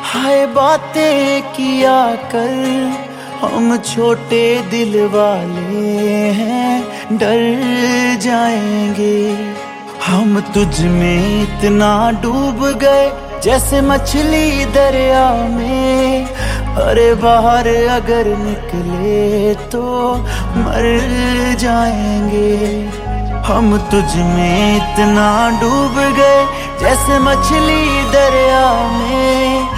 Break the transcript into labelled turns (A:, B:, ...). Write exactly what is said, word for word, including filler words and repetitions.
A: हाय बातें किया कर, हम छोटे दिल वाले हैं, डर जाएंगे। हम तुझ में इतना डूब गए जैसे मछली दरिया में, अरे बाहर अगर निकले तो मर जाएंगे। हम तुझ में इतना डूब गए जैसे मछली दरिया में,